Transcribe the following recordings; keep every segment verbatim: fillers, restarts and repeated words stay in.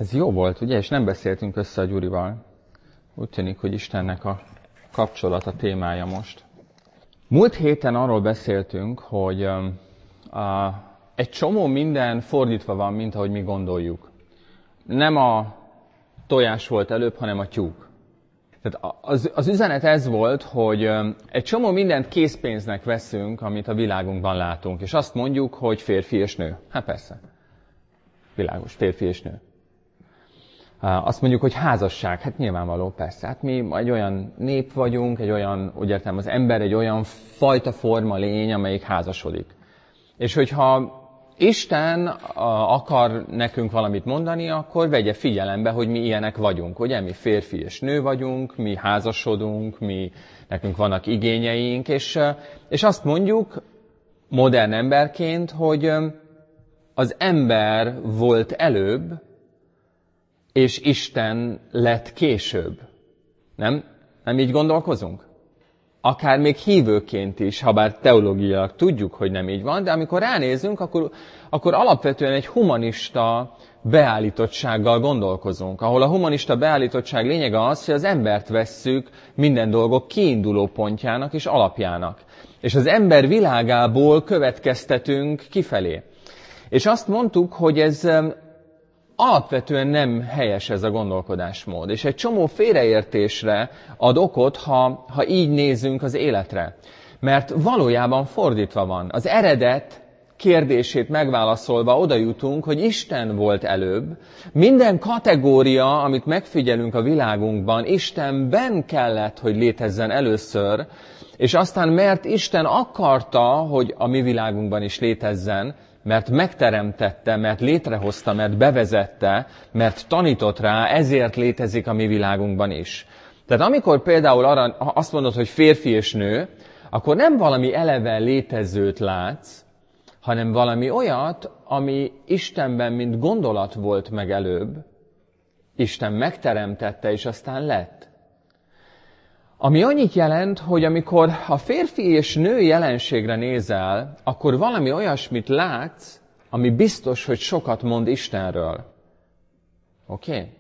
Ez jó volt, ugye? És nem beszéltünk össze a Gyurival. Úgy tűnik, hogy Istennek a kapcsolata témája most. Múlt héten arról beszéltünk, hogy um, a, egy csomó minden fordítva van, mint ahogy mi gondoljuk. Nem a tojás volt előbb, hanem a tyúk. Tehát az, az üzenet ez volt, hogy um, egy csomó mindent készpénznek veszünk, amit a világunkban látunk. És azt mondjuk, hogy férfi és nő. Hát persze. Világos, férfi és nő. Azt mondjuk, hogy házasság, hát nyilvánvaló, persze. Hát mi egy olyan nép vagyunk, egy olyan, úgy értem, az ember egy olyan fajta forma lény, amelyik házasodik. És hogyha Isten akar nekünk valamit mondani, akkor vegye figyelembe, hogy mi ilyenek vagyunk. Ugye, mi férfi és nő vagyunk, mi házasodunk, mi, nekünk vannak igényeink, és, és azt mondjuk modern emberként, hogy az ember volt előbb, és Isten lett később. Nem? Nem így gondolkozunk? Akár még hívőként is, ha bár teológiailag tudjuk, hogy nem így van, de amikor ránézünk, akkor, akkor alapvetően egy humanista beállítottsággal gondolkozunk, ahol a humanista beállítottság lényege az, hogy az embert vesszük minden dolgok kiinduló pontjának és alapjának. És az ember világából következtetünk kifelé. És azt mondtuk, hogy ez alapvetően nem helyes ez a gondolkodásmód, és egy csomó félreértésre ad okot, ha, ha így nézünk az életre. Mert valójában fordítva van. Az eredet kérdését megválaszolva oda jutunk, hogy Isten volt előbb. Minden kategória, amit megfigyelünk a világunkban, Istenben kellett, hogy létezzen először, és aztán mert Isten akarta, hogy a mi világunkban is létezzen, mert megteremtette, mert létrehozta, mert bevezette, mert tanított rá, ezért létezik a mi világunkban is. Tehát amikor például arra azt mondod, hogy férfi és nő, akkor nem valami eleve létezőt látsz, hanem valami olyat, ami Istenben, mint gondolat volt meg előbb, Isten megteremtette, és aztán lett. Ami annyit jelent, hogy amikor a férfi és nő jelenségre nézel, akkor valami olyasmit látsz, ami biztos, hogy sokat mond Istenről. Oké? Okay?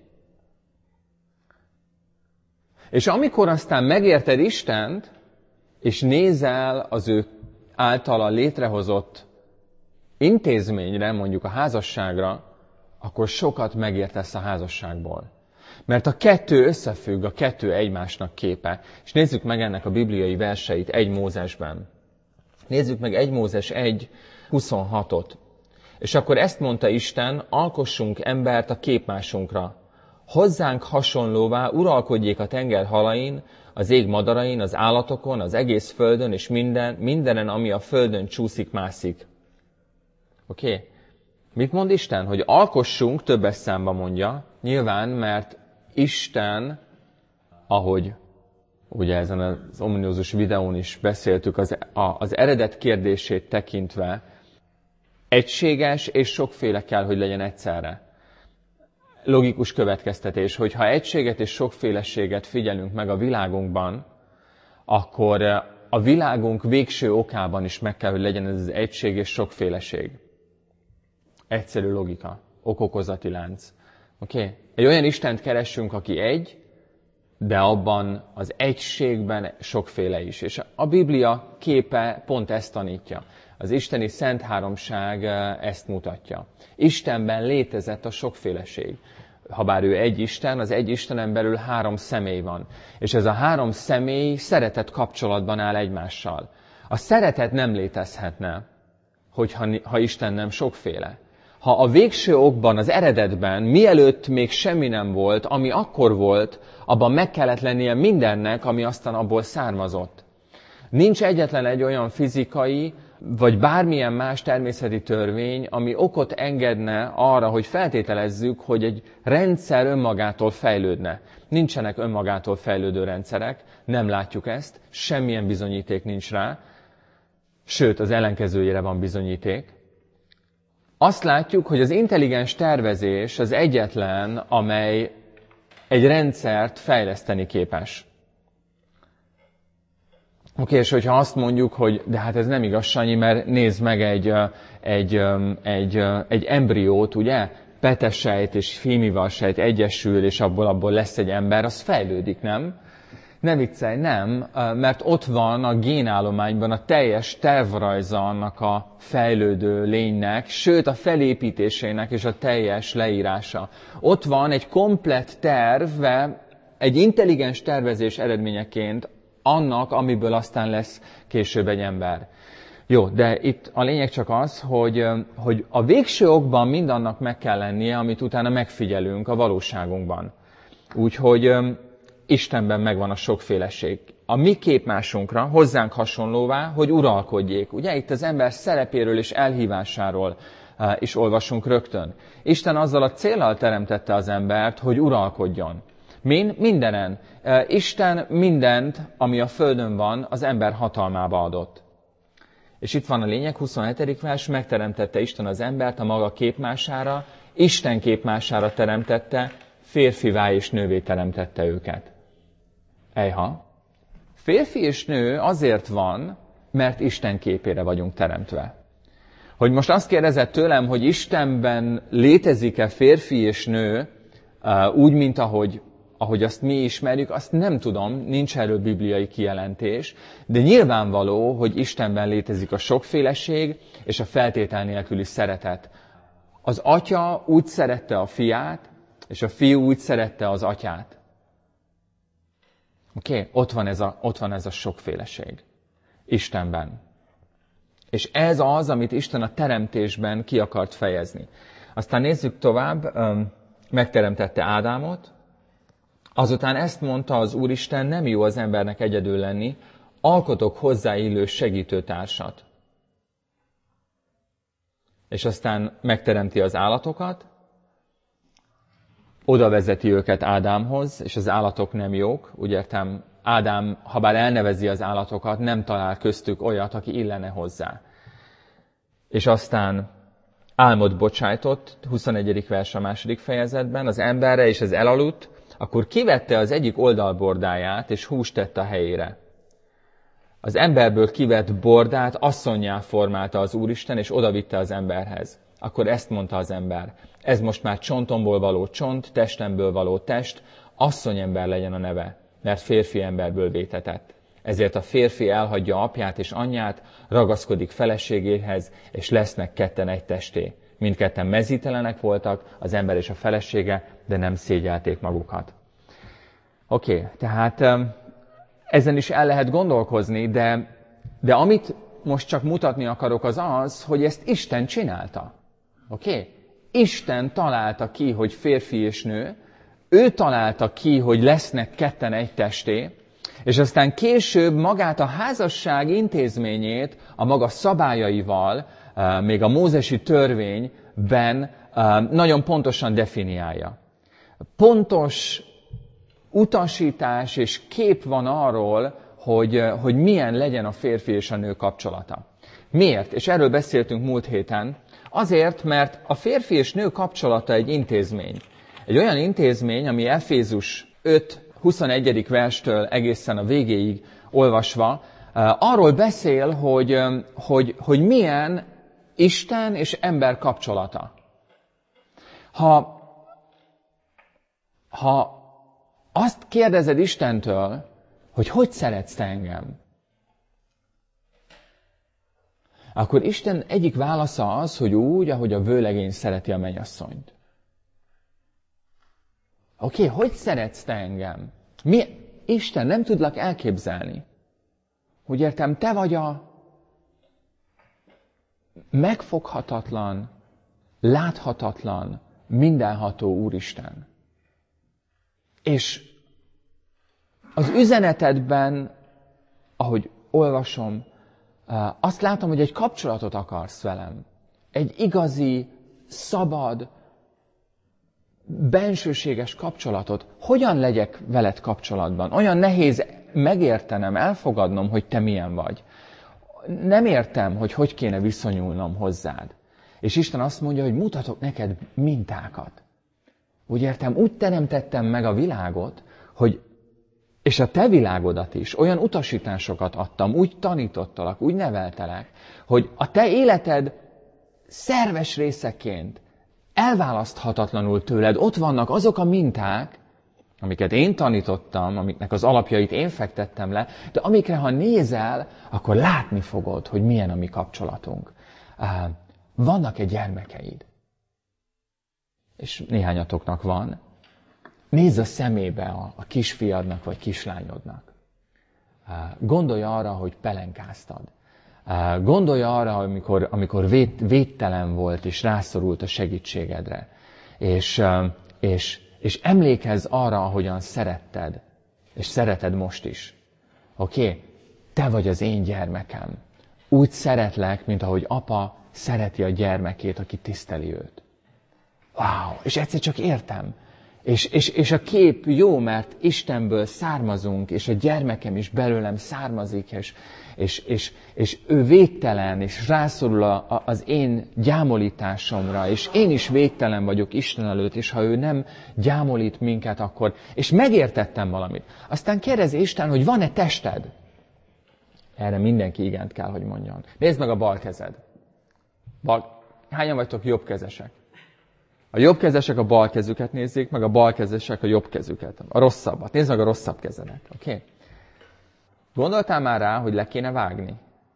És amikor aztán megérted Istent, és nézel az ő általa létrehozott intézményre, mondjuk a házasságra, akkor sokat megértesz a házasságból. Mert a kettő összefügg, a kettő egymásnak képe. És nézzük meg ennek a bibliai verseit egy Mózesben. Nézzük meg egy Mózes egy huszonhatot. És akkor ezt mondta Isten, alkossunk embert a képmásunkra. Hozzánk hasonlóvá uralkodjék a tenger halain, az ég madarain, az állatokon, az egész földön, és minden, mindenen, ami a földön csúszik-mászik. Oké? Okay? Mit mond Isten? Hogy alkossunk, többes számba mondja, nyilván, mert Isten, ahogy ugye ezen az ominózus videón is beszéltük, az, a, az eredet kérdését tekintve egységes és sokféle kell, hogy legyen egyszerre. Logikus következtetés, hogy ha egységet és sokféleséget figyelünk meg a világunkban, akkor a világunk végső okában is meg kell, hogy legyen ez az egység és sokféleség. Egyszerű logika, okokozati lánc. Oké? Okay? Egy olyan Istent keressünk, aki egy, de abban az egységben sokféle is. És a Biblia képe pont ezt tanítja. Az isteni szent háromság ezt mutatja. Istenben létezett a sokféleség. Habár ő egy Isten, az egy Istenen belül három személy van. És ez a három személy szeretet kapcsolatban áll egymással. A szeretet nem létezhetne, hogyha ha Isten nem sokféle. Ha a végső okban, az eredetben, mielőtt még semmi nem volt, ami akkor volt, abban meg kellett lennie mindennek, ami aztán abból származott. Nincs egyetlen egy olyan fizikai, vagy bármilyen más természeti törvény, ami okot engedne arra, hogy feltételezzük, hogy egy rendszer önmagától fejlődne. Nincsenek önmagától fejlődő rendszerek, nem látjuk ezt, semmilyen bizonyíték nincs rá, sőt, az ellenkezőjére van bizonyíték. Azt látjuk, hogy az intelligens tervezés az egyetlen, amely egy rendszert fejleszteni képes. Oké, és hogyha azt mondjuk, hogy de hát ez nem igaz, Sanyi, mert nézd meg egy, egy, egy, egy embriót, ugye? petesejt és fémivalsejt egyesül, és abból abból lesz egy ember, az fejlődik, nem? Ne viccelj, nem, mert ott van a génállományban a teljes tervrajza annak a fejlődő lénynek, sőt a felépítésének és a teljes leírása. Ott van egy komplett terve, egy intelligens tervezés eredményeként annak, amiből aztán lesz később egy ember. Jó, de itt a lényeg csak az, hogy, hogy a végső okban mindannak meg kell lennie, amit utána megfigyelünk a valóságunkban. Úgyhogy Istenben megvan a sokféleség. A mi képmásunkra, hozzánk hasonlóvá, hogy uralkodjék. Ugye itt az ember szerepéről és elhívásáról is olvasunk rögtön. Isten azzal a céllal teremtette az embert, hogy uralkodjon. Min? Mindenen. Isten mindent, ami a földön van, az ember hatalmába adott. És itt van a lényeg, huszonhetedik vers, megteremtette Isten az embert a maga képmására, Isten képmására teremtette, férfivá és nővé teremtette őket. Ejha. Férfi és nő azért van, mert Isten képére vagyunk teremtve. Hogy most azt kérdezett tőlem, hogy Istenben létezik-e férfi és nő, úgy, mint ahogy, ahogy azt mi ismerjük, azt nem tudom, nincs erről bibliai kijelentés, de nyilvánvaló, hogy Istenben létezik a sokféleség és a feltétel nélküli szeretet. Az atya úgy szerette a fiát, és a fiú úgy szerette az atyát. Oké? Okay? Ott van ez a, ott van ez a sokféleség. Istenben. És ez az, amit Isten a teremtésben ki akart fejezni. Aztán nézzük tovább, megteremtette Ádámot, azután ezt mondta az Úristen, nem jó az embernek egyedül lenni, alkotok hozzáillő segítőtársat. És aztán megteremti az állatokat, oda vezeti őket Ádámhoz, és az állatok nem jók. Úgy értem, Ádám, ha bár elnevezi az állatokat, nem talál köztük olyat, aki illene hozzá. És aztán álmot bocsájtott, huszonegyedik vers a második fejezetben, az emberre, és ez elaludt, akkor kivette az egyik oldalbordáját, és húst tette a helyére. Az emberből kivett bordát asszonnyá formálta az Úristen, és odavitte az emberhez. Akkor ezt mondta az ember, ez most már csontomból való csont, testemből való test, asszonyember legyen a neve, mert férfi emberből vétetett. Ezért a férfi elhagyja apját és anyját, ragaszkodik feleségéhez, és lesznek ketten egy testé. Mindketten mezítelenek voltak, az ember és a felesége, de nem szégyelték magukat. Oké, okay, tehát ezen is el lehet gondolkozni, de, de amit most csak mutatni akarok az az, hogy ezt Isten csinálta. Oké? Okay? Isten találta ki, hogy férfi és nő, ő találta ki, hogy lesznek ketten egy testé, és aztán később magát a házasság intézményét a maga szabályaival, még a mózesi törvényben nagyon pontosan definiálja. Pontos utasítás és kép van arról, hogy, hogy milyen legyen a férfi és a nő kapcsolata. Miért? És erről beszéltünk múlt héten. Azért, mert a férfi és nő kapcsolata egy intézmény. Egy olyan intézmény, ami Efézus öt huszonegyedik verstől egészen a végéig olvasva, arról beszél, hogy, hogy, hogy milyen Isten és ember kapcsolata. Ha, ha azt kérdezed Istentől, hogy hogy szeretsz te engem, akkor Isten egyik válasza az, hogy úgy, ahogy a vőlegény szereti a mennyasszonyt. Oké, okay, hogy szeretsz te engem? Mi? Isten, nem tudlak elképzelni. Úgy értem, te vagy a megfoghatatlan, láthatatlan, mindenható Úristen. És az üzenetedben, ahogy olvasom, azt látom, hogy egy kapcsolatot akarsz velem. Egy igazi, szabad, bensőséges kapcsolatot. Hogyan legyek veled kapcsolatban? Olyan nehéz megértenem, elfogadnom, hogy te milyen vagy. Nem értem, hogy hogy kéne viszonyulnom hozzád. És Isten azt mondja, hogy mutatok neked mintákat. Úgy értem, úgy teremtettem meg a világot, hogy és a te világodat is, olyan utasításokat adtam, úgy tanítottalak, úgy neveltelek, hogy a te életed szerves részeként elválaszthatatlanul tőled. Ott vannak azok a minták, amiket én tanítottam, amiknek az alapjait én fektettem le, de amikre, ha nézel, akkor látni fogod, hogy milyen a mi kapcsolatunk. Vannak-e gyermekeid? És néhányatoknak van. Nézz a szemébe a, a kisfiadnak vagy kislányodnak. Gondolj arra, hogy pelenkáztad. Gondolj arra, amikor, amikor vét, védtelen volt, és rászorult a segítségedre. És, és, és emlékezz arra, ahogyan szeretted. És szereted most is. Oké? Okay? Te vagy az én gyermekem. Úgy szeretlek, mint ahogy apa szereti a gyermekét, aki tiszteli őt. Wow! És egyszer csak értem. És, és, és a kép jó, mert Istenből származunk, és a gyermekem is belőlem származik, és, és, és, és ő védtelen, és rászorul a, a, az én gyámolításomra, és én is védtelen vagyok Isten előtt, és ha ő nem gyámolít minket, akkor... És megértettem valamit. Aztán kérdezi Isten, hogy van-e tested? Erre mindenki igent kell, hogy mondjon. Nézd meg a bal kezed. Bal... Hányan vagytok jobbkezesek? A jobbkezesek a bal kezüket nézzék, meg a balkezesek a jobb kezüket. A rosszabbat. Nézd meg a rosszabb kezedet. Oké? Okay? Gondoltál már rá, hogy le kéne vágni?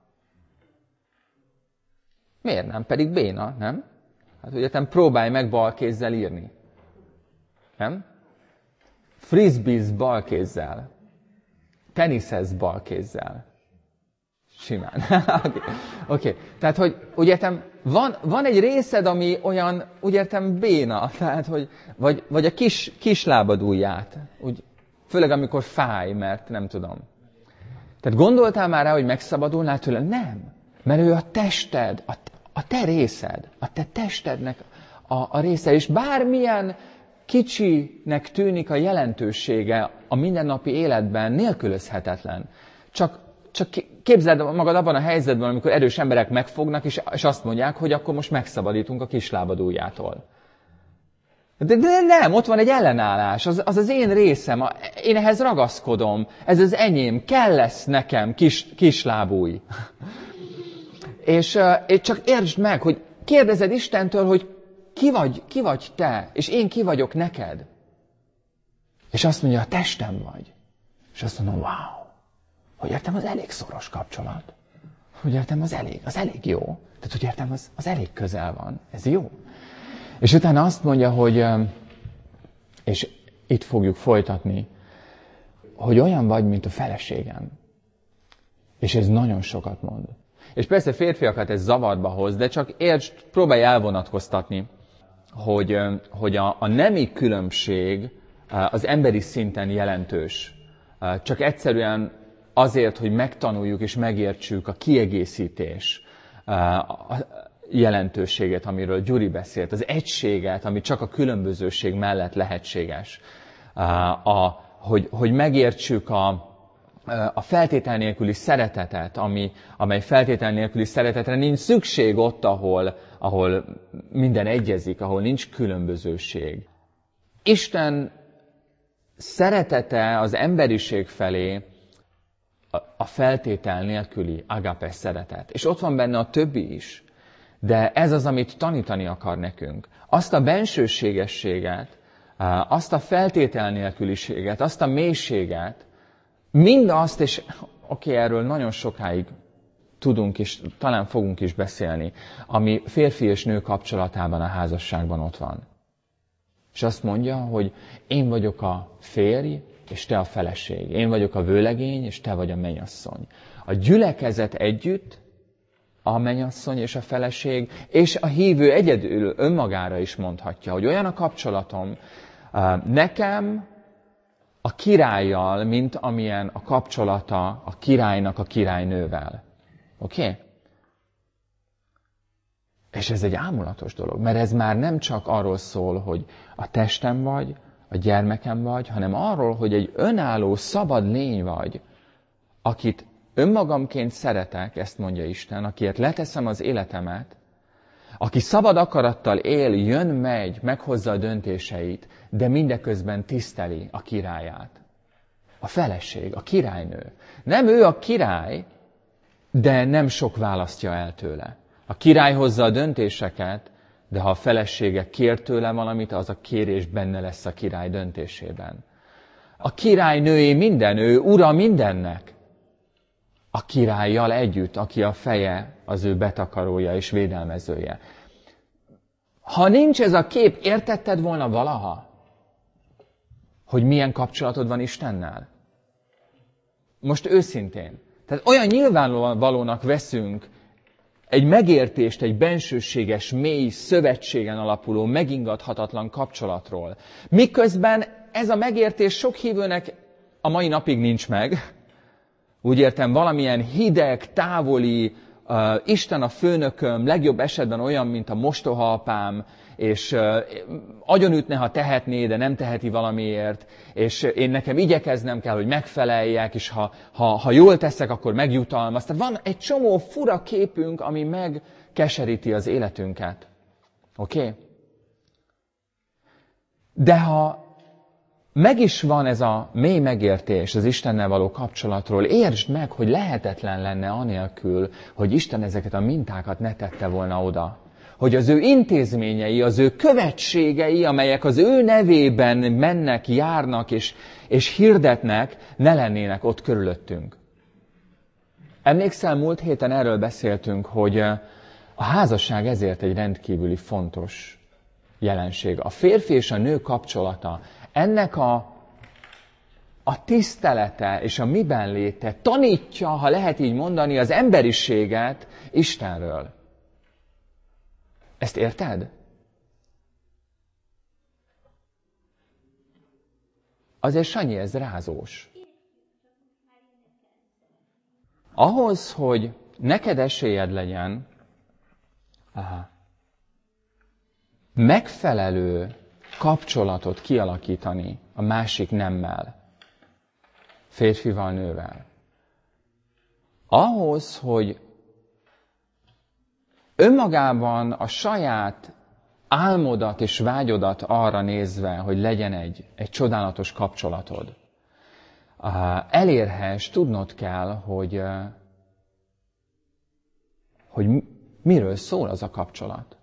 Miért nem? Pedig béna, nem? Hát ugye te próbálj meg bal kézzel írni. Nem? Frisbeez bal kézzel. Teniszez bal kézzel. Simán. Oké. Okay. Okay. Tehát, hogy úgy értem, van, van egy részed, ami olyan, úgy értem, béna. Tehát, hogy, vagy, vagy a kis, kislábad ujját. Úgy, főleg, amikor fáj, mert nem tudom. Tehát gondoltál már rá, hogy megszabadulnál tőle? Nem. Mert ő a tested, a, a te részed, a te testednek a, a része. És bármilyen kicsinek tűnik a jelentősége a mindennapi életben, nélkülözhetetlen. Csak Csak képzeld magad abban a helyzetben, amikor erős emberek megfognak, és, és azt mondják, hogy akkor most megszabadítunk a kislábad ujjától. De, de nem, ott van egy ellenállás, az, az az én részem, én ehhez ragaszkodom, ez az enyém, kell lesz nekem kis, kislábúj. és, és csak értsd meg, hogy kérdezed Istentől, hogy ki vagy, ki vagy te, és én ki vagyok neked. És azt mondja, a testem vagy. És azt mondom, wow. Hogy értem, az elég szoros kapcsolat. Hogy értem, az elég, az elég jó. Tehát, hogy értem, az, az elég közel van. Ez jó. És utána azt mondja, hogy, és itt fogjuk folytatni, hogy olyan vagy, mint a feleségem. És ez nagyon sokat mond. És persze férfiakat ez zavarba hoz, de csak értsd, próbálj elvonatkoztatni, hogy, hogy a, a nemi különbség az emberi szinten jelentős. Csak egyszerűen azért, hogy megtanuljuk és megértsük a kiegészítés jelentőséget, amiről Gyuri beszélt, az egységet, ami csak a különbözőség mellett lehetséges. A, hogy, hogy megértsük a, a feltétel nélküli szeretetet, ami, amely feltétel nélküli szeretetre nincs szükség ott, ahol, ahol minden egyezik, ahol nincs különbözőség. Isten szeretete az emberiség felé a feltétel nélküli agape szeretet. És ott van benne a többi is. De ez az, amit tanítani akar nekünk. Azt a bensőségességet, azt a feltétel nélküliséget, azt a mélységet, mindazt, és oké, okay, erről nagyon sokáig tudunk, és talán fogunk is beszélni, ami férfi és nő kapcsolatában a házasságban ott van. És azt mondja, hogy én vagyok a férj, és te a feleség. Én vagyok a vőlegény, és te vagy a mennyasszony. A gyülekezet együtt, a mennyasszony és a feleség, és a hívő egyedül önmagára is mondhatja, hogy olyan a kapcsolatom nekem a királlyal, mint amilyen a kapcsolata a királynak a királynővel. Oké? Okay? És ez egy ámulatos dolog, mert ez már nem csak arról szól, hogy a testem vagy, a gyermekem vagy, hanem arról, hogy egy önálló, szabad lény vagy, akit önmagamként szeretek, ezt mondja Isten, akiért leteszem az életemet, aki szabad akarattal él, jön, megy, meghozza a döntéseit, de mindeközben tiszteli a királyát. A feleség, a királynő. Nem ő a király, de nem sok választja el tőle. A király hozza a döntéseket, De ha a felesége kér tőle valamit, az a kérés benne lesz a király döntésében. A királynőé minden, ő ura mindennek. A királlyal együtt, aki a feje, az ő betakarója és védelmezője. Ha nincs ez a kép, értetted volna valaha, hogy milyen kapcsolatod van Istennel? Most őszintén. Tehát olyan nyilvánvalónak veszünk egy megértést, egy bensőséges, mély, szövetségen alapuló, megingathatatlan kapcsolatról. Miközben ez a megértés sok hívőnek a mai napig nincs meg. Úgy értem, valamilyen hideg, távoli, uh, Isten a főnököm, legjobb esetben olyan, mint a mostohaapám, és uh, agyonütne, ha tehetné, de nem teheti valamiért, és én nekem igyekeznem kell, hogy megfeleljek, és ha, ha, ha jól teszek, akkor megjutalmaz. Tehát van egy csomó fura képünk, ami megkeseríti az életünket. Oké? Okay? De ha meg is van ez a mély megértés az Istennel való kapcsolatról, értsd meg, hogy lehetetlen lenne anélkül, hogy Isten ezeket a mintákat ne tette volna oda. Hogy az ő intézményei, az ő követségei, amelyek az ő nevében mennek, járnak és, és hirdetnek, ne lennének ott körülöttünk. Emlékszel, múlt héten erről beszéltünk, hogy a házasság ezért egy rendkívüli fontos jelenség. A férfi és a nő kapcsolata, ennek a, a tisztelete és a miben léte tanítja, ha lehet így mondani, az emberiséget Istenről. Ezt érted? Azért, Sanyi, ez rázós. Ahhoz, hogy neked esélyed legyen, aha, megfelelő kapcsolatot kialakítani a másik nemmel, férfival, nővel. Ahhoz, hogy önmagában a saját álmodat és vágyodat arra nézve, hogy legyen egy, egy csodálatos kapcsolatod, elérhess, tudnod kell, hogy, hogy miről szól az a kapcsolat.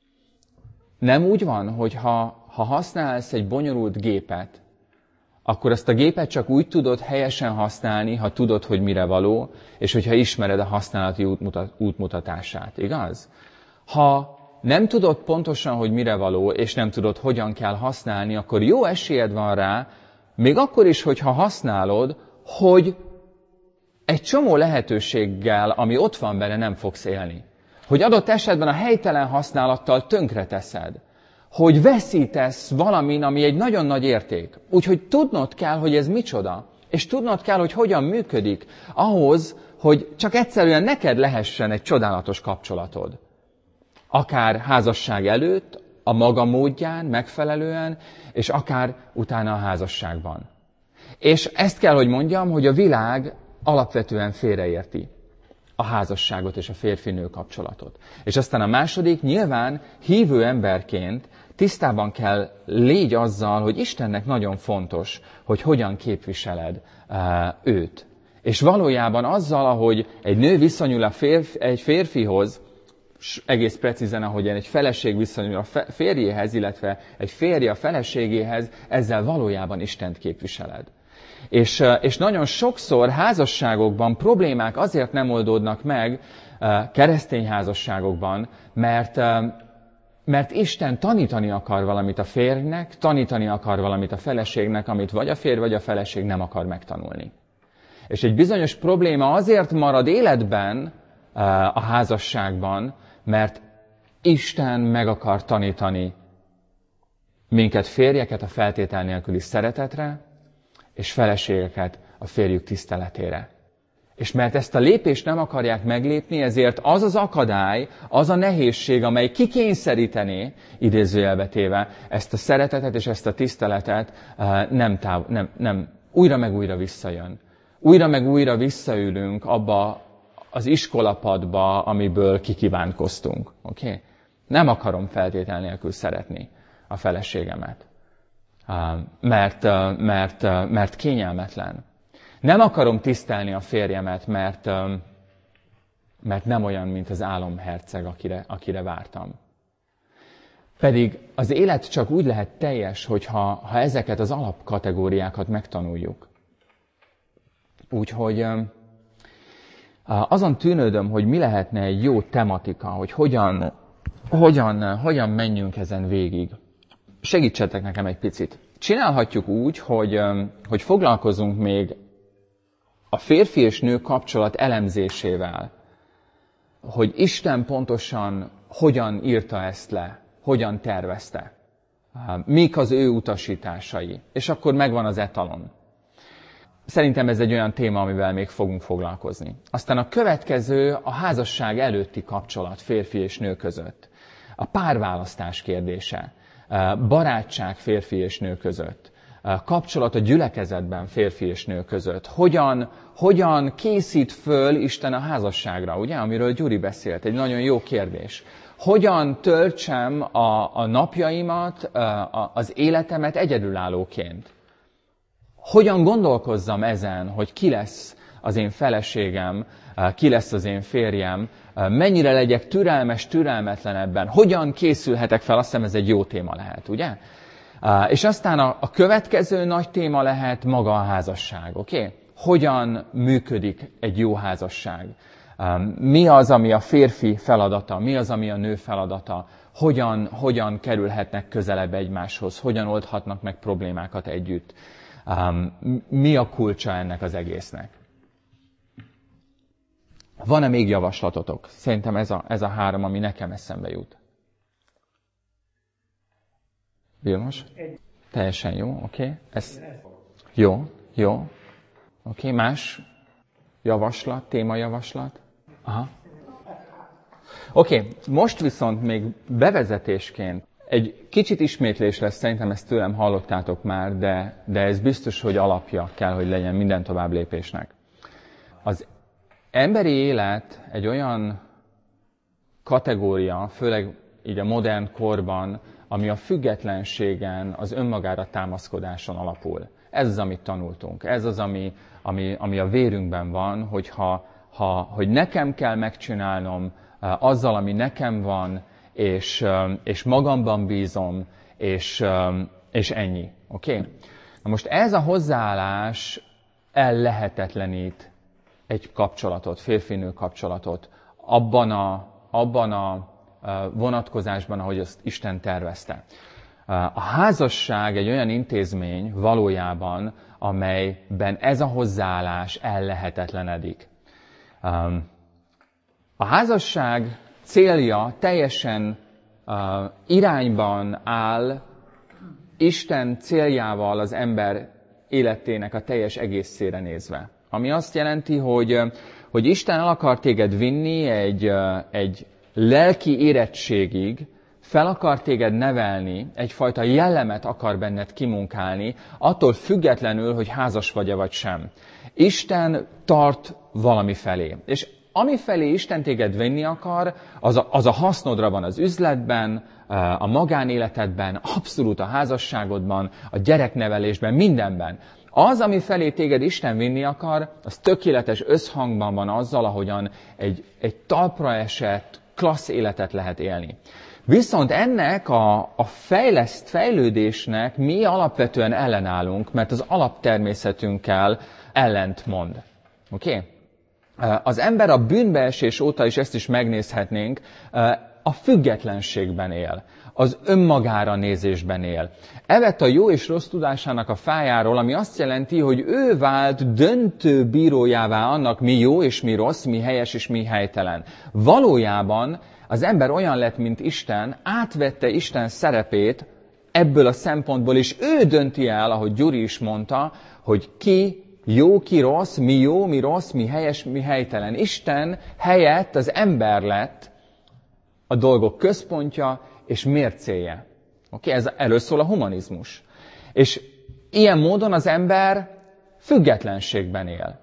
Nem úgy van, hogy ha, ha használsz egy bonyolult gépet, akkor azt a gépet csak úgy tudod helyesen használni, ha tudod, hogy mire való, és hogyha ismered a használati útmutat, útmutatását, igaz? Ha nem tudod pontosan, hogy mire való, és nem tudod, hogyan kell használni, akkor jó esélyed van rá, még akkor is, hogyha használod, hogy egy csomó lehetőséggel, ami ott van benne, nem fogsz élni. Hogy adott esetben a helytelen használattal tönkreteszed. Hogy veszítesz valamin, ami egy nagyon nagy érték. Úgyhogy tudnod kell, hogy ez micsoda. És tudnod kell, hogy hogyan működik ahhoz, hogy csak egyszerűen neked lehessen egy csodálatos kapcsolatod. Akár házasság előtt, a maga módján, megfelelően, és akár utána a házasságban. És ezt kell, hogy mondjam, hogy a világ alapvetően félreérti a házasságot és a férfi-nő kapcsolatot. És aztán a második, nyilván hívő emberként tisztában kell légy azzal, hogy Istennek nagyon fontos, hogy hogyan képviseled uh, őt. És valójában azzal, ahogy egy nő viszonyul a férfi, egy férfihoz, egész precízen, ahogyan egy feleség viszonyul a férjéhez, illetve egy férje a feleségéhez, ezzel valójában Istent képviseled. És, és nagyon sokszor házasságokban problémák azért nem oldódnak meg, keresztény házasságokban, mert, mert Isten tanítani akar valamit a férjnek, tanítani akar valamit a feleségnek, amit vagy a férj, vagy a feleség nem akar megtanulni. És egy bizonyos probléma azért marad életben a házasságban, mert Isten meg akar tanítani minket férjeket a feltétel nélküli szeretetre, és feleségeket a férjük tiszteletére. És mert ezt a lépést nem akarják meglépni, ezért az az akadály, az a nehézség, amely kikényszerítené, idézőjelbe téve, ezt a szeretetet és ezt a tiszteletet nem, táv, nem, nem újra meg újra visszajön. Újra meg újra visszaülünk abba az iskolapadba, amiből kikívánkoztunk. Okay? Nem akarom feltétel nélkül szeretni a feleségemet. Mert, mert, mert kényelmetlen. Nem akarom tisztelni a férjemet, mert, mert nem olyan, mint az álomherceg, akire, akire vártam. Pedig az élet csak úgy lehet teljes, hogyha ha ezeket az alapkategóriákat megtanuljuk. Úgyhogy azon tűnődöm, hogy mi lehetne egy jó tematika, hogy hogyan, hogyan, hogyan menjünk ezen végig. Segítsetek nekem egy picit. Csinálhatjuk úgy, hogy, hogy foglalkozunk még a férfi és nő kapcsolat elemzésével, hogy Isten pontosan hogyan írta ezt le, hogyan tervezte, mik az ő utasításai, és akkor megvan az etalon. Szerintem ez egy olyan téma, amivel még fogunk foglalkozni. Aztán a következő a házasság előtti kapcsolat férfi és nő között. A párválasztás kérdése, barátság férfi és nő között, kapcsolat a gyülekezetben férfi és nő között. Hogyan, hogyan készít föl Isten a házasságra, ugye, amiről Gyuri beszélt, egy nagyon jó kérdés. Hogyan töltsem a, a napjaimat, a, az életemet egyedülállóként? Hogyan gondolkozzam ezen, hogy ki lesz az én feleségem, ki lesz az én férjem, mennyire legyek türelmes, türelmetlen ebben, hogyan készülhetek fel, azt hiszem ez egy jó téma lehet, ugye? És aztán a, a következő nagy téma lehet maga a házasság, oké? Okay? Hogyan működik egy jó házasság? Mi az, ami a férfi feladata, mi az, ami a nő feladata? Hogyan, hogyan kerülhetnek közelebb egymáshoz? Hogyan oldhatnak meg problémákat együtt? Mi a kulcsa ennek az egésznek? Van-e még javaslatotok? Szerintem ez a, ez a három, ami nekem eszembe jut. Vilmos? Teljesen jó, oké. Okay. Ez... Jó, jó. Oké, okay. Más javaslat, témajavaslat? Aha. Oké, okay. Most viszont még bevezetésként egy kicsit ismétlés lesz, szerintem ezt tőlem hallottátok már, de, de ez biztos, hogy alapja kell, hogy legyen minden tovább lépésnek. Az emberi élet egy olyan kategória, főleg így a modern korban, ami a függetlenségen, az önmagára támaszkodáson alapul. Ez az, amit tanultunk. Ez az, ami, ami, ami a vérünkben van, hogy, ha, ha, hogy nekem kell megcsinálnom azzal, ami nekem van, és, és magamban bízom, és, és ennyi. Oké? Okay? Na most ez a hozzáállás ellehetetlenít egy kapcsolatot, férfi-nő kapcsolatot, abban a, abban a vonatkozásban, ahogy azt Isten tervezte. A házasság egy olyan intézmény valójában, amelyben ez a hozzáállás ellehetetlenedik. A házasság célja teljesen irányban áll Isten céljával az ember életének a teljes egészére nézve. Ami azt jelenti, hogy, hogy Isten el akar téged vinni egy, egy lelki érettségig, fel akar téged nevelni, egyfajta jellemet akar benned kimunkálni, attól függetlenül, hogy házas vagy-e vagy sem. Isten tart valami felé. És ami felé Isten téged vinni akar, az a, az a hasznodra van az üzletben, a magánéletedben, abszolút a házasságodban, a gyereknevelésben, mindenben. Az, ami felé téged Isten vinni akar, az tökéletes összhangban van azzal, ahogyan egy, egy talpra esett, klassz életet lehet élni. Viszont ennek a, a fejleszt, fejlődésnek mi alapvetően ellenállunk, mert az alaptermészetünkkel ellentmond. Oké? Okay? Az ember a bűnbeesés óta is ezt is megnézhetnénk, a függetlenségben él, az önmagára nézésben él. Evett a jó és rossz tudásának a fájáról, ami azt jelenti, hogy ő vált döntő bírójává annak, mi jó és mi rossz, mi helyes és mi helytelen. Valójában az ember olyan lett, mint Isten, átvette Isten szerepét ebből a szempontból, és ő dönti el, ahogy Gyuri is mondta, hogy ki jó, ki rossz, mi jó, mi rossz, mi helyes, mi helytelen. Isten helyett az ember lett a dolgok központja és mércéje. Oké, ez erről szól a humanizmus. És ilyen módon az ember függetlenségben él.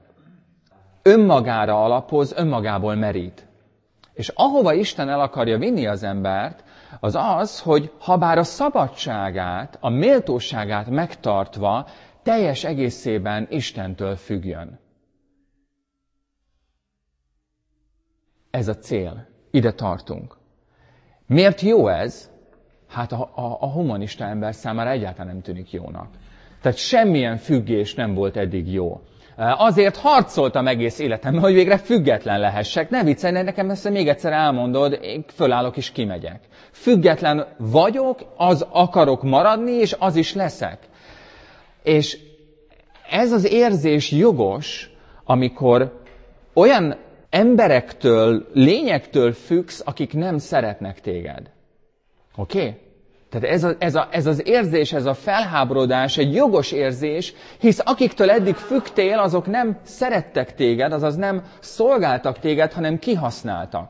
Önmagára alapoz, önmagából merít. És ahova Isten el akarja vinni az embert, az az, hogy habár a szabadságát, a méltóságát megtartva, teljes egészében Istentől függjön. Ez a cél. Ide tartunk. Miért jó ez? hát a, a, a humanista ember számára egyáltalán nem tűnik jónak. Tehát semmilyen függés nem volt eddig jó. Azért harcoltam egész életemben, hogy végre független lehessek. Ne viccelj, nekem ezt még egyszer elmondod, én fölállok és kimegyek. Független vagyok, az akarok maradni, és az is leszek. És ez az érzés jogos, amikor olyan emberektől, lényektől függsz, akik nem szeretnek téged. Oké? Okay? Tehát ez, a, ez, a, ez az érzés, ez a felháborodás egy jogos érzés, hisz akiktől eddig függtél, azok nem szerettek téged, azaz nem szolgáltak téged, hanem kihasználtak.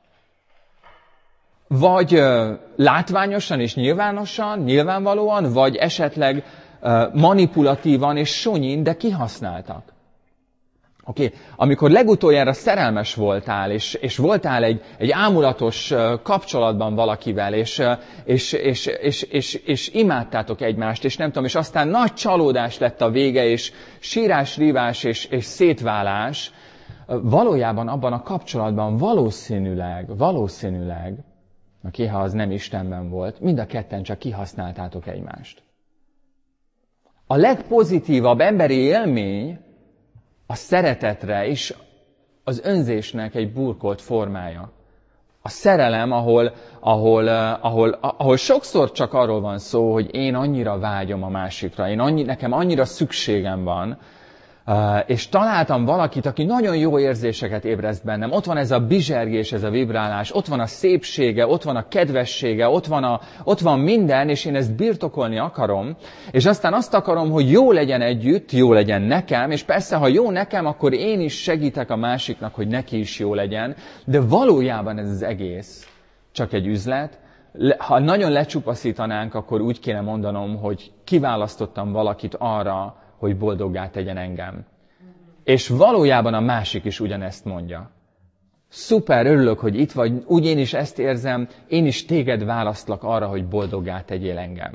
Vagy ö, látványosan és nyilvánosan, nyilvánvalóan, vagy esetleg ö, manipulatívan és sonyin, de kihasználtak. Oké, okay. Amikor legutoljára szerelmes voltál, és, és voltál egy, egy ámulatos kapcsolatban valakivel, és, és, és, és, és, és imádtátok egymást, és nem tudom, és aztán nagy csalódás lett a vége, és sírás, rívás és, és szétválás, valójában abban a kapcsolatban valószínűleg, valószínűleg, oké, ha az nem Istenben volt, mind a ketten csak kihasználtátok egymást. A legpozitívabb emberi élmény a szeretetre és az önzésnek egy burkolt formája. A szerelem, ahol, ahol, ahol, ahol sokszor csak arról van szó, hogy én annyira vágyom a másikra, én annyi, nekem annyira szükségem van, és találtam valakit, aki nagyon jó érzéseket ébreszt bennem. Ott van ez a bizsergés, ez a vibrálás, ott van a szépsége, ott van a kedvessége, ott van, a, ott van minden, és én ezt birtokolni akarom. És aztán azt akarom, hogy jó legyen együtt, jó legyen nekem, és persze, ha jó nekem, akkor én is segítek a másiknak, hogy neki is jó legyen. De valójában ez az egész csak egy üzlet. Ha nagyon lecsupaszítanánk, akkor úgy kéne mondanom, hogy kiválasztottam valakit arra, hogy boldoggá tegyen engem. És valójában a másik is ugyanezt mondja. Szuper, örülök, hogy itt vagy, úgy én is ezt érzem, én is téged választlak arra, hogy boldoggá tegyél engem.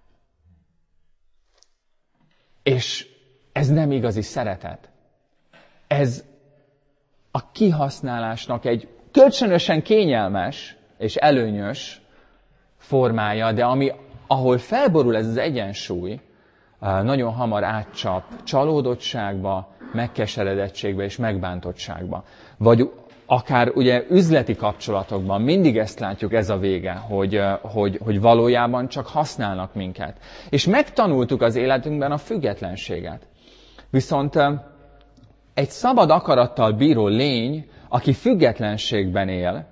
És ez nem igazi szeretet. Ez a kihasználásnak egy kölcsönösen kényelmes és előnyös formája, de ami, ahol felborul ez az egyensúly, nagyon hamar átcsap csalódottságba, megkeseredettségbe és megbántottságba. Vagy akár ugye üzleti kapcsolatokban mindig ezt látjuk, ez a vége, hogy, hogy, hogy valójában csak használnak minket. És megtanultuk az életünkben a függetlenséget. Viszont egy szabad akarattal bíró lény, aki függetlenségben él,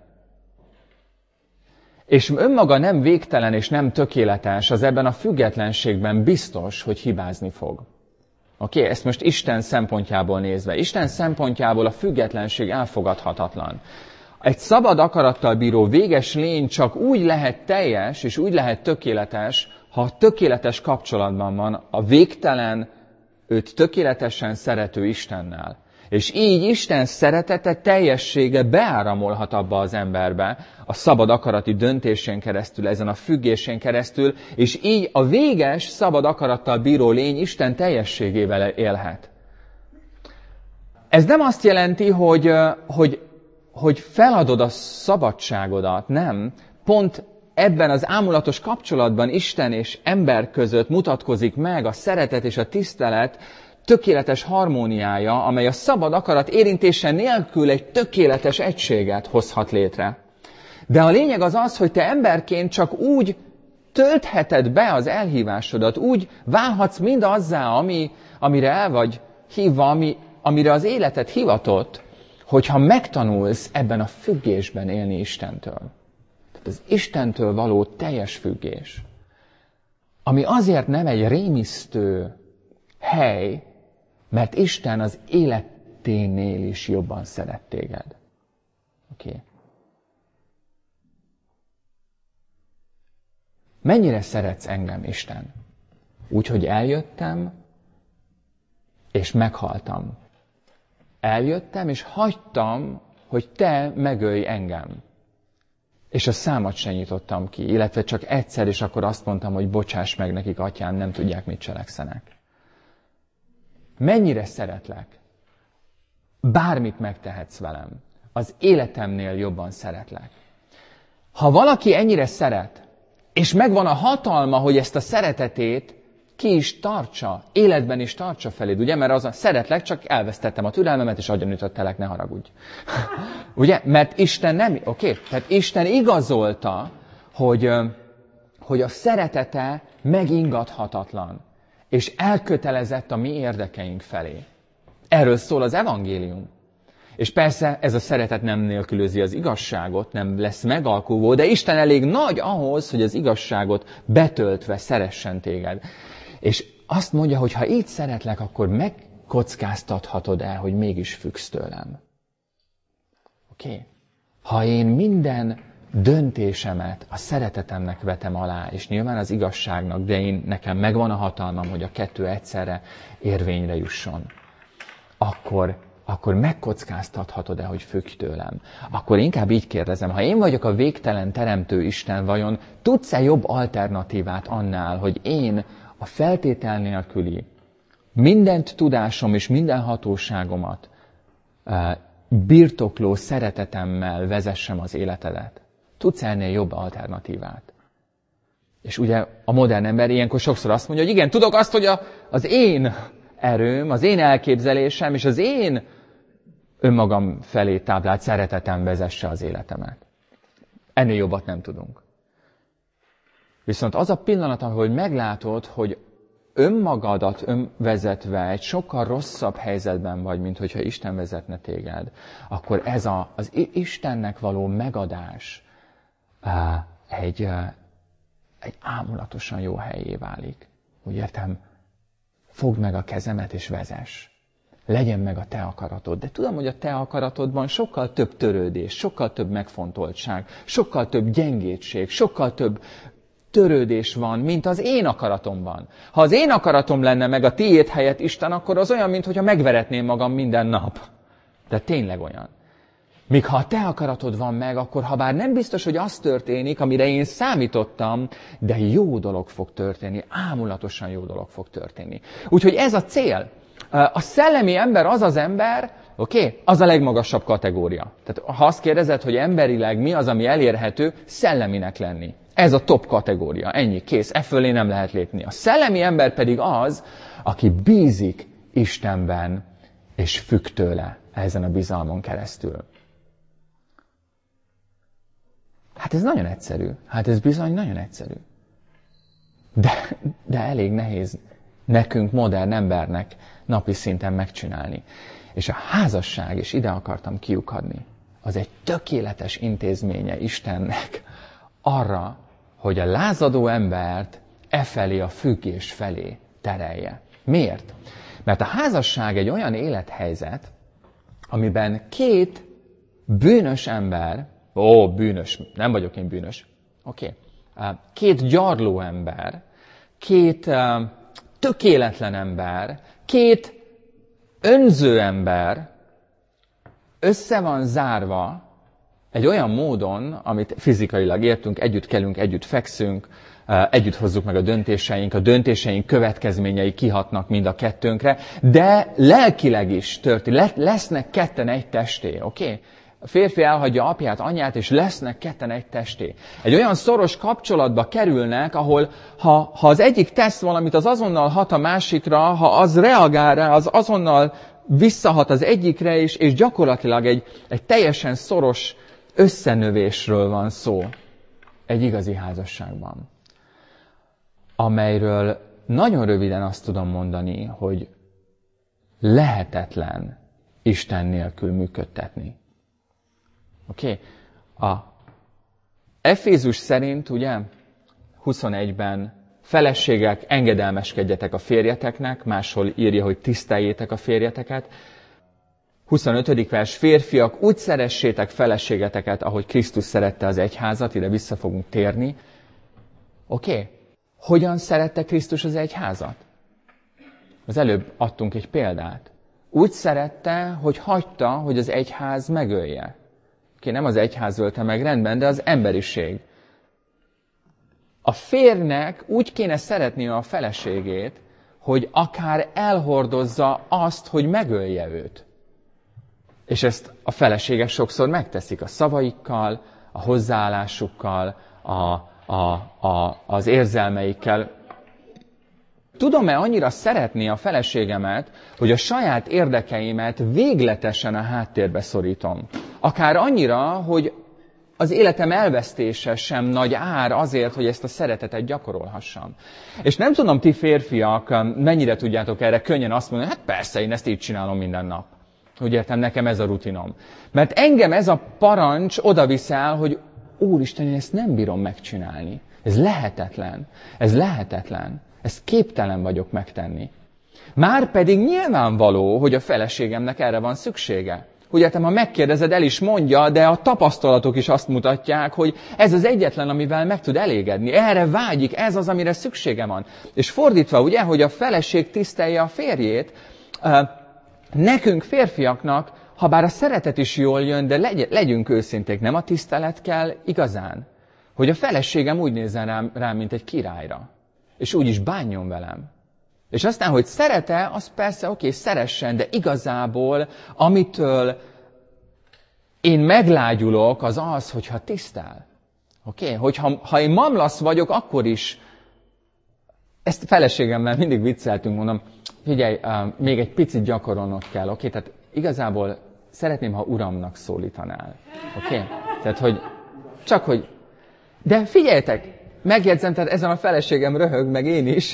és önmaga nem végtelen és nem tökéletes, az ebben a függetlenségben biztos, hogy hibázni fog. Oké, okay? Ezt most Isten szempontjából nézve. Isten szempontjából a függetlenség elfogadhatatlan. Egy szabad akarattal bíró véges lény csak úgy lehet teljes, és úgy lehet tökéletes, ha tökéletes kapcsolatban van a végtelen, őt tökéletesen szerető Istennel. És így Isten szeretete, teljessége beáramolhat abba az emberbe, a szabad akarati döntésén keresztül, ezen a függésén keresztül, és így a véges, szabad akarattal bíró lény Isten teljességével élhet. Ez nem azt jelenti, hogy, hogy, hogy feladod a szabadságodat, nem. Pont ebben az ámulatos kapcsolatban Isten és ember között mutatkozik meg a szeretet és a tisztelet tökéletes harmóniája, amely a szabad akarat érintése nélkül egy tökéletes egységet hozhat létre. De a lényeg az az, hogy te emberként csak úgy töltheted be az elhívásodat, úgy válhatsz mindazzá, ami, amire el vagy hívva, ami, amire az életed hivatott, hogyha megtanulsz ebben a függésben élni Istentől. Tehát az Istentől való teljes függés, ami azért nem egy rémisztő hely, mert Isten az életénél is jobban szeret téged. Oké. Okay. Mennyire szeretsz engem, Isten? Úgy, hogy eljöttem, és meghaltam. Eljöttem, és hagytam, hogy te megölj engem. És a számat sem nyitottam ki, illetve csak egyszer, és akkor azt mondtam, hogy bocsáss meg nekik, atyám, nem tudják, mit cselekszenek. Mennyire szeretlek? Bármit megtehetsz velem. Az életemnél jobban szeretlek. Ha valaki ennyire szeret, És megvan a hatalma, hogy ezt a szeretetét ki is tartsa, életben is tartsa feléd, ugye? Mert az a szeretlek, csak elvesztettem a türelmemet, és agyonütöttelek, ne haragudj. Ugye? Mert Isten nem, oké? Okay? Tehát Isten igazolta, hogy, hogy a szeretete megingathatatlan, és elkötelezett a mi érdekeink felé. Erről szól az evangélium. És persze ez a szeretet nem nélkülözi az igazságot, nem lesz megalkulvó, de Isten elég nagy ahhoz, hogy az igazságot betöltve szeressen téged. És azt mondja, hogy ha így szeretlek, akkor megkockáztathatod el, hogy mégis függsz tőlem. Oké? Okay? Ha én minden döntésemet a szeretetemnek vetem alá, és nyilván az igazságnak, de én nekem megvan a hatalmam, hogy a kettő egyszerre érvényre jusson, akkor, akkor megkockáztathatod-e, hogy függj tőlem? Akkor inkább így kérdezem, ha én vagyok a végtelen teremtő Isten, vajon tudsz-e jobb alternatívát annál, hogy én a feltétel nélküli mindent tudásom és minden hatóságomat birtokló szeretetemmel vezessem az életedet? Tudsz ennél jobb alternatívát? És ugye a modern ember ilyenkor sokszor azt mondja, hogy igen, tudok azt, hogy a, az én erőm, az én elképzelésem és az én önmagam felé táblált szeretetem vezesse az életemet. Ennél jobbat nem tudunk. Viszont az a pillanat, ahol meglátod, hogy önmagadat önvezetve egy sokkal rosszabb helyzetben vagy, mint hogyha Isten vezetne téged, akkor ez a, az Istennek való megadás egy, egy ámulatosan jó helyé válik. Úgy értem, fogd meg a kezemet és vezess. Legyen meg a te akaratod. De tudom, hogy a te akaratodban sokkal több törődés, sokkal több megfontoltság, sokkal több gyengétség, sokkal több törődés van, mint az én akaratomban. Ha az én akaratom lenne meg a tiéd helyett Isten, akkor az olyan, mintha megveretném magam minden nap. De tényleg olyan. Míg ha a te akaratod van meg, akkor ha bár nem biztos, hogy az történik, amire én számítottam, de jó dolog fog történni, ámulatosan jó dolog fog történni. Úgyhogy ez a cél. A szellemi ember az az ember, oké, okay, az a legmagasabb kategória. Tehát ha azt kérdezed, hogy emberileg mi az, ami elérhető, szelleminek lenni. Ez a top kategória. Ennyi, kész. E fölé nem lehet lépni. A szellemi ember pedig az, aki bízik Istenben, és függ tőle ezen a bizalmon keresztül. Hát ez nagyon egyszerű. Hát ez bizony nagyon egyszerű. De, de elég nehéz nekünk, modern embernek napi szinten megcsinálni. És a házasság, és ide akartam kiukadni, az egy tökéletes intézménye Istennek arra, hogy a lázadó embert e felé, a függés felé terelje. Miért? Mert a házasság egy olyan élethelyzet, amiben két bűnös ember, ó, bűnös, nem vagyok én bűnös, oké, okay. Két gyarló ember, két uh, tökéletlen ember, két önző ember össze van zárva egy olyan módon, amit fizikailag értünk, együtt kelünk, együtt fekszünk, együtt hozzuk meg a döntéseink, a döntéseink következményei kihatnak mind a kettőnkre, de lelkileg is történik, lesznek ketten egy testé, oké? Okay? A férfi elhagyja apját, anyját, és lesznek ketten egy testé. Egy olyan szoros kapcsolatba kerülnek, ahol ha, ha az egyik tesz valamit, az azonnal hat a másikra, ha az reagál rá, az azonnal visszahat az egyikre is, és gyakorlatilag egy, egy teljesen szoros összenövésről van szó egy igazi házasságban, amelyről nagyon röviden azt tudom mondani, hogy lehetetlen Isten nélkül működtetni. Oké? Okay? A Efézus szerint, ugye, huszonegyben feleségek, engedelmeskedjetek a férjeteknek, máshol írja, hogy tiszteljétek a férjeteket. huszonötödik vers, férfiak, úgy szeressétek feleségeteket, ahogy Krisztus szerette az egyházat, ide vissza fogunk térni. Oké? Okay? Hogyan szerette Krisztus az egyházat? Az előbb adtunk egy példát. Úgy szerette, hogy hagyta, hogy az egyház megölje. Oké, nem az egyház ölte meg, rendben, de az emberiség. A férjnek úgy kéne szeretnie a feleségét, hogy akár elhordozza azt, hogy megölje őt. És ezt a feleségek sokszor megteszik a szavaikkal, a hozzáállásukkal, a, a, a, az érzelmeikkel. Tudom-e annyira szeretni a feleségemet, hogy a saját érdekeimet végletesen a háttérbe szorítom? Akár annyira, hogy az életem elvesztése sem nagy ár azért, hogy ezt a szeretetet gyakorolhassam. És nem tudom, ti férfiak mennyire tudjátok erre könnyen azt mondani, hát persze, én ezt így csinálom minden nap. Úgy értem, nekem ez a rutinom. Mert engem ez a parancs oda visz el, hogy Úristen, én ezt nem bírom megcsinálni. Ez lehetetlen. Ez lehetetlen. Ezt képtelen vagyok megtenni. Márpedig nyilvánvaló, hogy a feleségemnek erre van szüksége. Úgy értem, ha megkérdezed, el is mondja, de a tapasztalatok is azt mutatják, hogy ez az egyetlen, amivel meg tud elégedni. Erre vágyik, ez az, amire szüksége van. És fordítva, ugye, hogy a feleség tisztelje a férjét, nekünk férfiaknak, ha bár a szeretet is jól jön, de legy, legyünk őszinték, nem a tisztelet kell igazán. Hogy a feleségem úgy nézzen rám, rám, mint egy királyra. És úgy is bánjon velem. És aztán, hogy szeret-e, az persze oké, szeressen, de igazából, amitől én meglágyulok, az az, hogyha tisztel. Oké? Hogyha ha én mamlasz vagyok, akkor is, ezt feleségemmel mindig vicceltünk, mondom, figyelj, uh, még egy picit gyakorolnod kell, oké? Tehát igazából szeretném, ha uramnak szólítanál. Oké? Tehát, hogy csak, hogy... De figyeljetek, megjegyzem, tehát ezen a feleségem röhög, meg én is.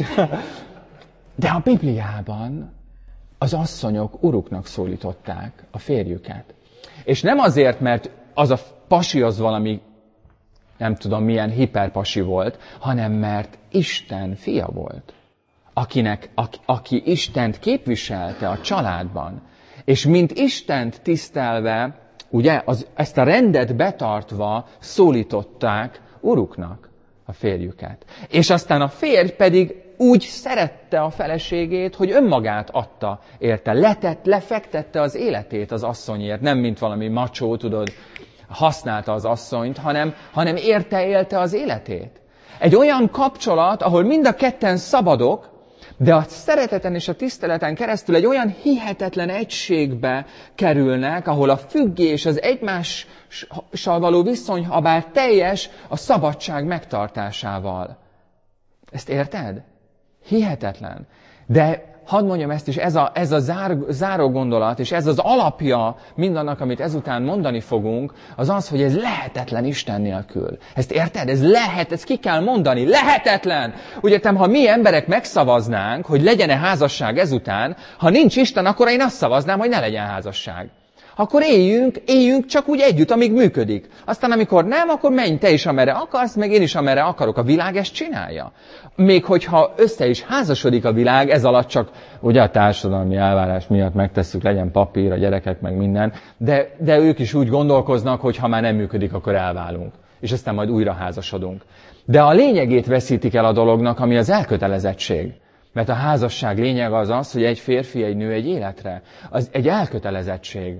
De a Bibliában az asszonyok uruknak szólították a férjüket. És nem azért, mert az a pasi az valami, nem tudom milyen hiperpasi volt, hanem mert Isten fia volt, akinek, aki, aki Istent képviselte a családban. És mint Istent tisztelve, ugye, az, ezt a rendet betartva szólították uruknak a férjüket. És aztán a férj pedig úgy szerette a feleségét, hogy önmagát adta érte. Letett, lefektette az életét az asszonyért. Nem mint valami macsó, tudod, használta az asszonyt, hanem, hanem érte, élte az életét. Egy olyan kapcsolat, ahol mind a ketten szabadok, de a szereteten és a tiszteleten keresztül egy olyan hihetetlen egységbe kerülnek, ahol a függés, az egymással való viszony, ha bár teljes, a szabadság megtartásával. Ezt érted? Hihetetlen. De hadd mondjam ezt is, ez a, ez a zár, záró gondolat, és ez az alapja mindannak, amit ezután mondani fogunk, az az, hogy ez lehetetlen Isten nélkül. Ezt érted? Ez lehet, ezt ki kell mondani. Lehetetlen! Úgy értem, ha mi emberek megszavaznánk, hogy legyen-e házasság ezután, ha nincs Isten, akkor én azt szavaznám, hogy ne legyen házasság. Akkor éljünk, éljünk csak úgy együtt, amíg működik. Aztán amikor nem, akkor menj te is, amerre akarsz, meg én is, amerre akarok. A világ ezt csinálja. Még hogyha össze is házasodik a világ, ez alatt csak ugye a társadalmi elvárás miatt megtesszük, legyen papír, a gyerekek, meg minden, de, de ők is úgy gondolkoznak, hogy ha már nem működik, akkor elválunk. És aztán majd újra házasodunk. De a lényegét veszítik el a dolognak, ami az elkötelezettség. Mert a házasság lényeg az az, hogy egy férfi, egy nő egy életre. Az egy elkötelezettség.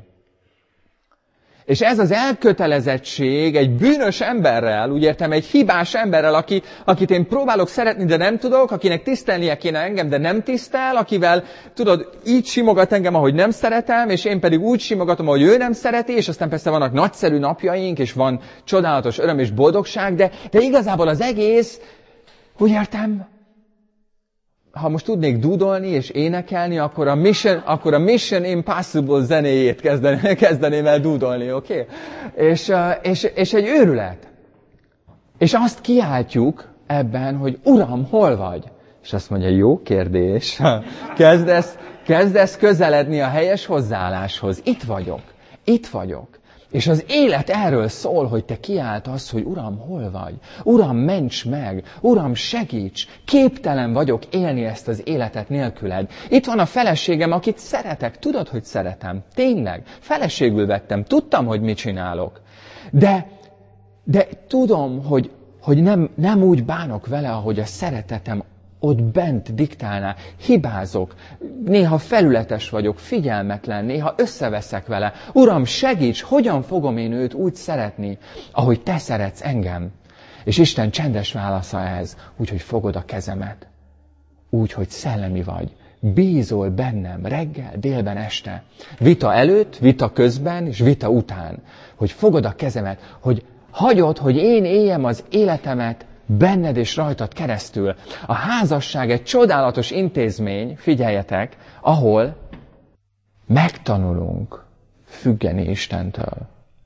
És ez az elkötelezettség egy bűnös emberrel, úgy értem, egy hibás emberrel, aki, akit én próbálok szeretni, de nem tudok, akinek tisztelnie kéne engem, de nem tisztel, akivel, tudod, így simogat engem, ahogy nem szeretem, és én pedig úgy simogatom, ahogy ő nem szereti, és aztán persze vannak nagyszerű napjaink, és van csodálatos öröm és boldogság, de, de igazából az egész, úgy értem, ha most tudnék dúdolni és énekelni, akkor a Mission, akkor a Mission Impossible zenéjét kezdeném, kezdeném el dúdolni, oké? Okay? És, és, és egy őrület. És azt kiáltjuk ebben, hogy Uram, hol vagy? És azt mondja, jó kérdés. Kezdesz, kezdesz közeledni a helyes hozzáálláshoz. Itt vagyok. Itt vagyok. És az élet erről szól, hogy te kiáltasz, hogy Uram, hol vagy? Uram, ments meg! Uram, segíts! Képtelen vagyok élni ezt az életet nélküled. Itt van a feleségem, akit szeretek. Tudod, hogy szeretem. Tényleg. Feleségül vettem. Tudtam, hogy mit csinálok. De, de tudom, hogy, hogy nem, nem úgy bánok vele, ahogy a szeretetem ott bent diktálná. Hibázok, néha felületes vagyok, figyelmetlen, néha összeveszek vele. Uram, segíts, hogyan fogom én őt úgy szeretni, ahogy te szeretsz engem? És Isten csendes válasza ehhez, úgyhogy fogod a kezemet. Úgy, hogy szellemi vagy. Bízol bennem reggel, délben, este. Vita előtt, vita közben és vita után. Hogy fogod a kezemet, hogy hagyod, hogy én éljem az életemet benned és rajtad keresztül. A házasság egy csodálatos intézmény, figyeljetek, ahol megtanulunk függeni Istentől.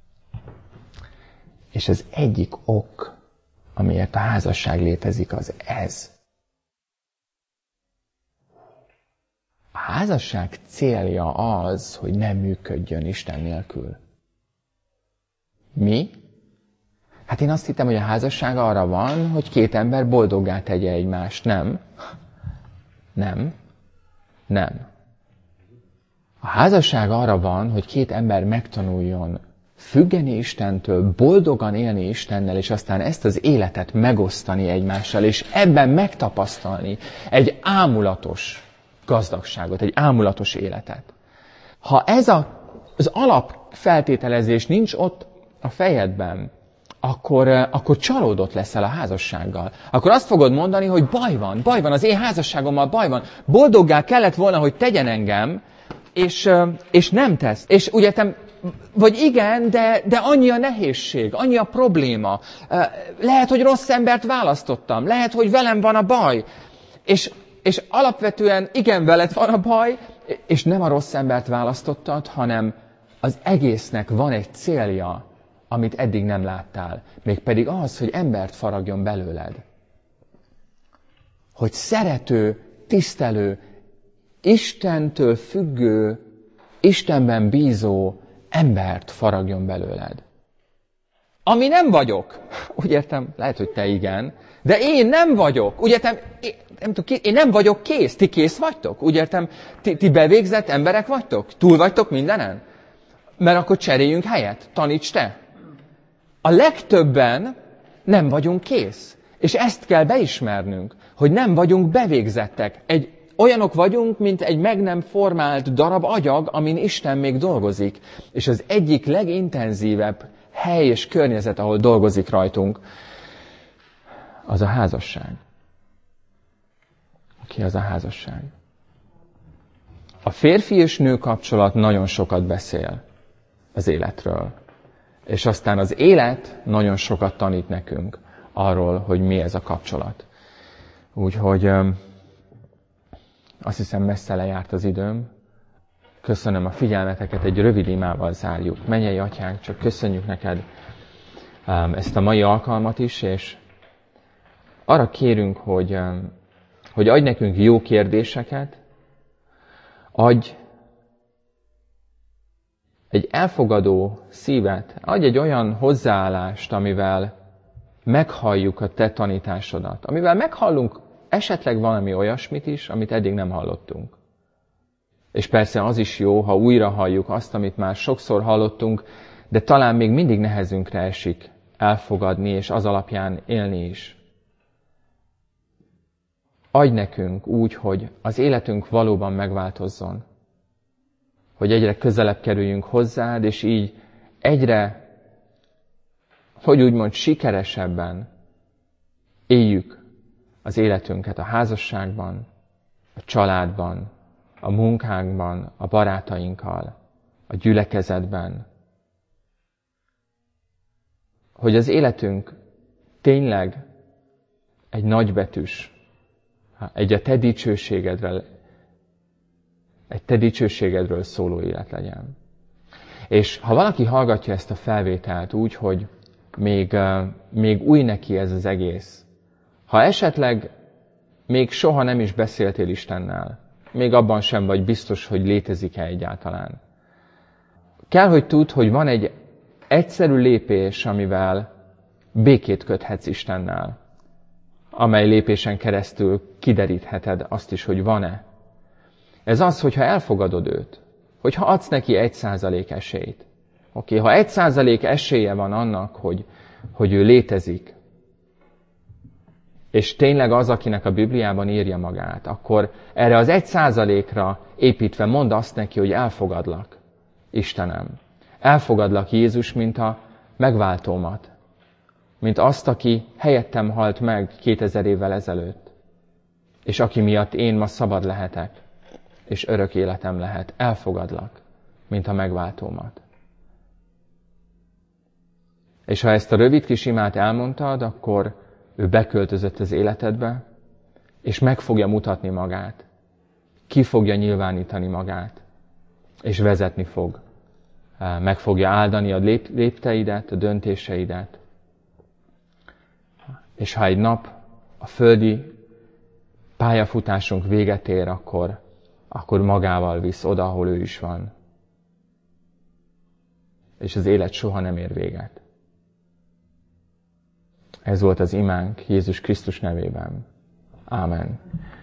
És az egyik ok, amiért a házasság létezik, az ez. A házasság célja az, hogy nem működjön Isten nélkül. Mi? Hát én azt hittem, hogy a házasság arra van, hogy két ember boldoggá tegye egymást. Nem. Nem. Nem. A házasság arra van, hogy két ember megtanuljon függeni Istentől, boldogan élni Istennel, és aztán ezt az életet megosztani egymással, és ebben megtapasztalni egy ámulatos gazdagságot, egy ámulatos életet. Ha ez a, az alapfeltételezés nincs ott a fejedben, akkor, akkor csalódott leszel a házassággal. Akkor azt fogod mondani, hogy baj van, baj van, az én házasságommal baj van. Boldoggá kellett volna, hogy tegyen engem, és, és nem tesz. És ugye te, vagy igen, de, de annyi a nehézség, annyi a probléma. Lehet, hogy rossz embert választottam, lehet, hogy velem van a baj. És, és alapvetően igen, veled van a baj, és nem a rossz embert választottad, hanem az egésznek van egy célja, amit eddig nem láttál. Mégpedig az, hogy embert faragjon belőled. Hogy szerető, tisztelő, Istentől függő, Istenben bízó embert faragjon belőled. Ami nem vagyok. Úgy értem, lehet, hogy te igen, de én nem vagyok. Úgy értem, én nem, tudom, én nem vagyok kész. Ti kész vagytok? Úgy értem, ti, ti bevégzett emberek vagytok? Túl vagytok mindenen? Mert akkor cseréljünk helyet. Taníts te. A legtöbben nem vagyunk kész. És ezt kell beismernünk, hogy nem vagyunk bevégzettek. Egy, olyanok vagyunk, mint egy meg nem formált darab agyag, amin Isten még dolgozik. És az egyik legintenzívebb hely és környezet, ahol dolgozik rajtunk, az a házasság. Ki az a házasság? A férfi és nő kapcsolat nagyon sokat beszél az életről. És aztán az élet nagyon sokat tanít nekünk arról, hogy mi ez a kapcsolat. Úgyhogy azt hiszem, messze lejárt az időm. Köszönöm a figyelmeteket, egy rövid imával zárjuk. Mennyei Atyánk, csak köszönjük neked ezt a mai alkalmat is, és arra kérünk, hogy, hogy adj nekünk jó kérdéseket, adj egy elfogadó szívet, adj egy olyan hozzáállást, amivel meghalljuk a te tanításodat, amivel meghallunk esetleg valami olyasmit is, amit eddig nem hallottunk. És persze az is jó, ha újra halljuk azt, amit már sokszor hallottunk, de talán még mindig nehezünkre esik elfogadni, és az alapján élni is. Adj nekünk úgy, hogy az életünk valóban megváltozzon. Hogy egyre közelebb kerüljünk hozzád, és így egyre, hogy úgymond sikeresebben éljük az életünket a házasságban, a családban, a munkánkban, a barátainkkal, a gyülekezetben. Hogy az életünk tényleg egy nagybetűs, egy a te dicsőségedről, egy te dicsőségedről szóló élet legyen. És ha valaki hallgatja ezt a felvételt úgy, hogy még, még új neki ez az egész, ha esetleg még soha nem is beszéltél Istennel, még abban sem vagy biztos, hogy létezik-e egyáltalán. Kell, hogy tudd, hogy van egy egyszerű lépés, amivel békét köthetsz Istennel, amely lépésen keresztül kiderítheted azt is, hogy van-e. Ez az, hogyha elfogadod őt, hogyha adsz neki egy százalék esélyt. Oké, ha egy százalék esélye van annak, hogy, hogy ő létezik, és tényleg az, akinek a Bibliában írja magát, akkor erre az egy százalékra építve mondd azt neki, hogy elfogadlak, Istenem. Elfogadlak Jézus, mint a megváltómat, mint azt, aki helyettem halt meg kétezer évvel ezelőtt, és aki miatt én ma szabad lehetek, és örök életem lehet. Elfogadlak, mint a megváltómat. És ha ezt a rövid kis imát elmondtad, akkor ő beköltözött az életedbe, és meg fogja mutatni magát. Ki fogja nyilvánítani magát, és vezetni fog. Meg fogja áldani a lép- lépteidet, a döntéseidet. És ha egy nap a földi pályafutásunk véget ér, akkor, akkor magával visz oda, ahol ő is van. És az élet soha nem ér véget. Ez volt az imánk Jézus Krisztus nevében. Ámen.